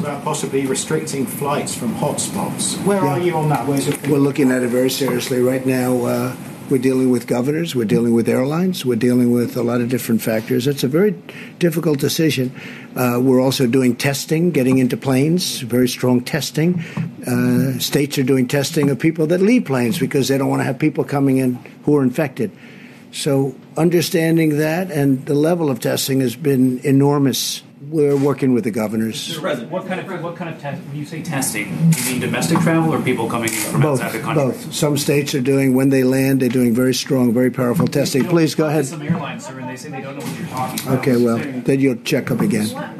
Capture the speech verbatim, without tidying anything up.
about possibly restricting flights from hotspots. Where Yeah. are you on that? Where's your We're looking at it very seriously right now. Uh, we're dealing with governors. We're dealing with airlines. We're dealing with a lot of different factors. It's a very difficult decision. Uh, we're also doing testing, getting into planes, very strong testing. Uh, states are doing testing of people that leave planes because they don't want to have people coming in who are infected. So understanding that and the level of testing has been enormous. We're working with the governors. Mister President, what kind of what kind of test? When you say testing, do you mean domestic travel or people coming in from Both, outside the country? both. Some states are doing, when they land, they're doing very strong, very powerful testing. You know, Please go ahead. Some airlines, sir, and they say they don't know what you're talking about. Okay, well, then you'll check up again.